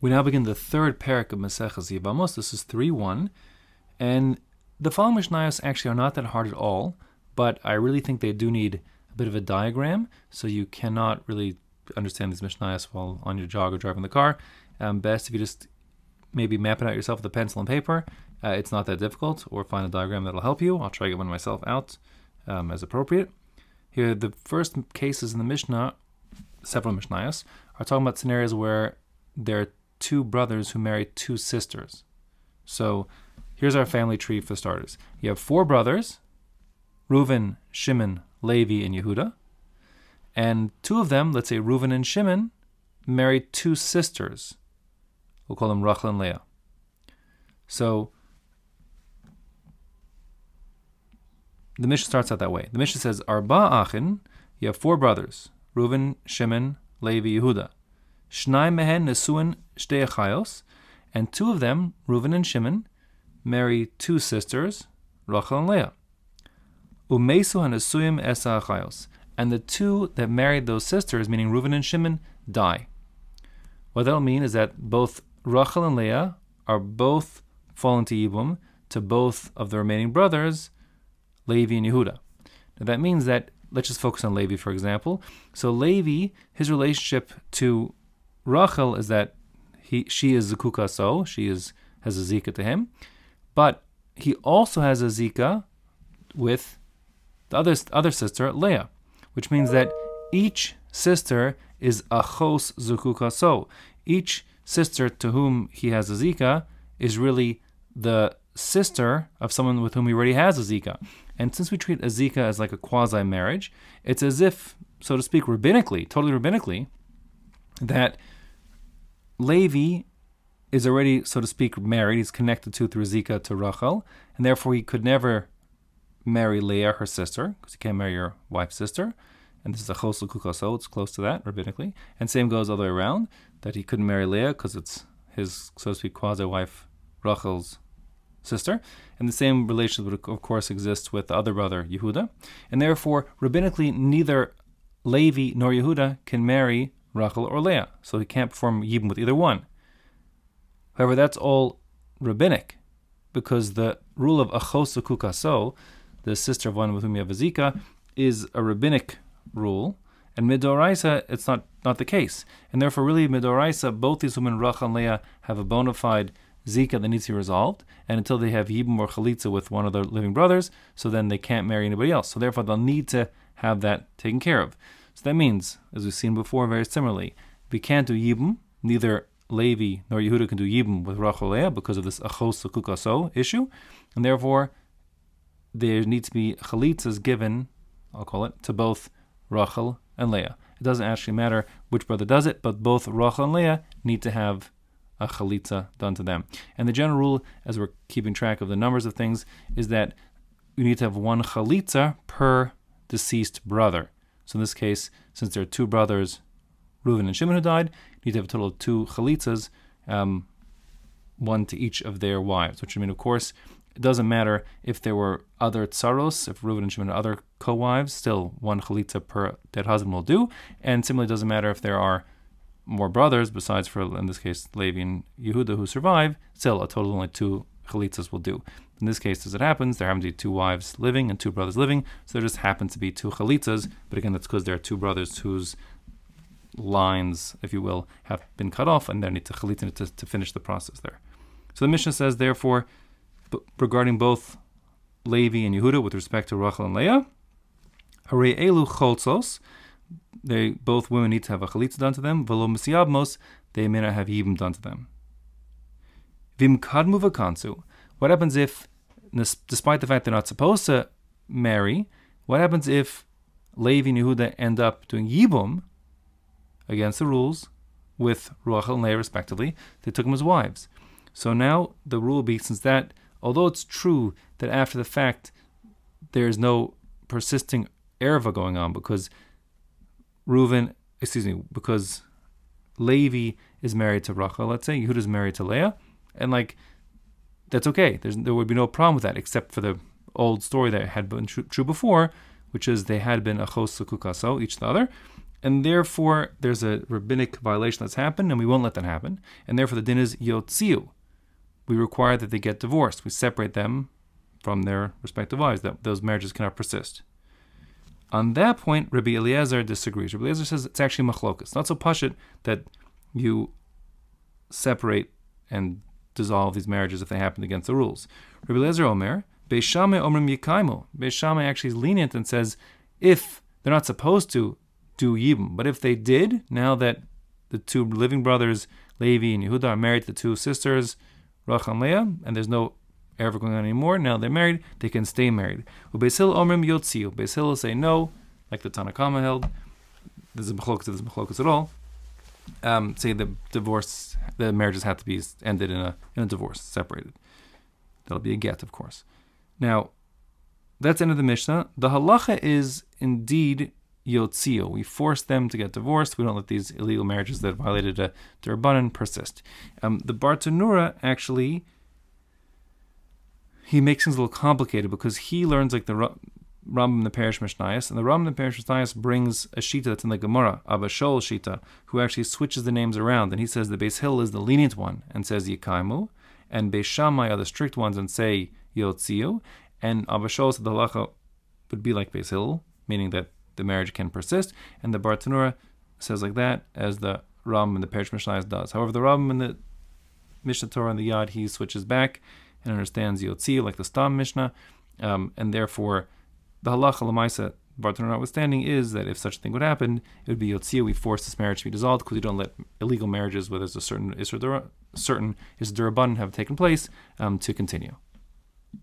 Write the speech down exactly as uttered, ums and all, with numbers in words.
We now begin the third parak of Maseches Yevamos. This is three one, and the following Mishnayos actually are not that hard at all, but I really think they do need a bit of a diagram, so you cannot really understand these Mishnayos while on your jog or driving the car. Um, best if you just maybe map it out yourself with a pencil and paper. Uh, it's not that difficult, or find a diagram that'll help you. I'll try to get one myself out um, as appropriate. Here, the first cases in the Mishnah, several Mishnayos, are talking about scenarios where there are two brothers who marry two sisters. So here's our family tree for starters. You have four brothers, Reuven, Shimon, Levi, and Yehuda. And two of them, let's say Reuven and Shimon, married two sisters. We'll call them Rachel and Leah. So the Mishnah starts out that way. The Mishnah says, Arba Achin, you have four brothers, Reuven, Shimon, Levi, Yehuda. Shnai mehen nesuin shtei achayos, and two of them, Reuven and Shimon, marry two sisters, Rachel and Leah. Umesu hanesuyim esa achayos, and the two that married those sisters, meaning Reuven and Shimon, die. What that'll mean is that both Rachel and Leah are both fallen to Yibum to both of the remaining brothers, Levi and Yehuda. Now that means that, let's just focus on Levi, for example. So Levi, his relationship to Rachel is that he she is Zukuka, so she is has a Zika to him, but he also has a Zika with the other other sister, Leah, which means that each sister is Achos Zukuka, so each sister to whom he has a Zika is really the sister of someone with whom he already has a Zika. And since we treat a Zika as like a quasi-marriage, it's as if, so to speak, rabbinically, totally rabbinically, that Levi is already, so to speak, married. He's connected to through Zika to Rachel, and therefore he could never marry Leah, her sister, because he can't marry your wife's sister. And this is a chosel kukaso, it's close to that, rabbinically. And same goes all the way around, that he couldn't marry Leah because it's his, so to speak, quasi-wife, Rachel's sister. And the same relationship would, of course, exist with the other brother, Yehuda. And therefore, rabbinically, neither Levi nor Yehuda can marry Rachel or Leah. So he can't perform Yibum with either one. However, that's all rabbinic, because the rule of Achos Kukaso, the sister of one with whom you have a Zika, is a rabbinic rule, and Midoraisa, it's not, not the case. And therefore, really, Midoraisa, both these women, Rachel and Leah, have a bona fide Zika that needs to be resolved, and until they have Yibum or Chalitza with one of their living brothers, so then they can't marry anybody else. So therefore, they'll need to have that taken care of. So that means, as we've seen before, very similarly, we can't do Yibum, neither Levi nor Yehuda can do Yibum with Rachel Leah because of this Achos Kukaso issue, and therefore, there needs to be Chalitzas given, I'll call it, to both Rachel and Leah. It doesn't actually matter which brother does it, but both Rachel and Leah need to have a chalitza done to them. And the general rule, as we're keeping track of the numbers of things, is that you need to have one chalitza per deceased brother. So in this case, since there are two brothers, Reuven and Shimon, who died, you need to have a total of two chalitzas, um, one to each of their wives. Which I mean, of course, it doesn't matter if there were other tsaros, if Reuven and Shimon are other co-wives, still one chalitza per dead husband will do. And similarly, it doesn't matter if there are more brothers, besides for, in this case, Levi and Yehuda, who survive, still a total of only two chalitzas will do. In this case, as it happens, there happen to be two wives living and two brothers living, so there just happen to be two chalitzas, but again, that's because there are two brothers whose lines, if you will, have been cut off, and they need to chalitza to, to finish the process there. So the Mishnah says, therefore, b- regarding both Levi and Yehuda with respect to Rachel and Leah, Harei elu cholzos, they both women need to have a chalitza done to them. Velo mesiyabmos, they may not have yibum done to them. Vim kadmu v'kansu. What happens if, despite the fact they're not supposed to marry, what happens if Levi and Yehuda end up doing yibum against the rules with Rachel and Leah respectively? They took them as wives. So now the rule will be, since that, although it's true that after the fact there is no persisting erva going on because Reuven, excuse me, because Levi is married to Rachel, let's say, Yehuda is married to Leah, and like, that's okay. There's, there would be no problem with that, except for the old story that had been true, true before, which is they had been achos sukukaso, each the other, and therefore there's a rabbinic violation that's happened, and we won't let that happen. And therefore the din is yotziu. We require that they get divorced. We separate them from their respective wives, that those marriages cannot persist. On that point, Rabbi Eliezer disagrees. Rabbi Eliezer says it's actually machlokas. It's not so pashut that you separate and dissolve these marriages if they happen against the rules. Rabbi Eliezer Omer, Beis Shammai Omrim Yikaimu. Beis Shammai actually is lenient and says if they're not supposed to do yibum, but if they did, now that the two living brothers, Levi and Yehuda, are married to the two sisters, Rachel and Leah, and there's no ever going on anymore, now they're married, they can stay married. Beis Hillel Omrim Yotziu. Beis Hillel say no, like the Tanna Kama held. There's a machlokas, there's a machlokas at all. Um, say the divorce, the marriages have to be ended in a in a divorce, separated. That'll be a get, of course. Now, that's the end of the Mishnah. The halacha is indeed yotziu. We force them to get divorced. We don't let these illegal marriages that violated a D'Rabbanan persist. Um, the Bartanura actually, he makes things a little complicated because he learns like the Rambam the Parish Mishnayos, and the Rambam the Parish Mishnayos brings a shita that's in the Gemara, Abba Shaul shita, who actually switches the names around, and he says the Beis Hillel is the lenient one and says Yikaimu, and Beis Shammai are the strict ones and say Yotziu, and Abba Shaul said the halacha would be like Beis Hillel, meaning that the marriage can persist, and the Bartanura says like that, as the Rambam in the Parish Mishnayos does. However, the Rambam in the Mishnah Torah and the Yad, he switches back and understands Yotziu like the Stam Mishnah, um, and therefore the halacha l'maisa, Bartanura notwithstanding, is that if such a thing would happen, it would be Yotziu. We force this marriage to be dissolved because we don't let illegal marriages where there's a certain Isser certain Isser D'Rabbanan have taken place um, to continue.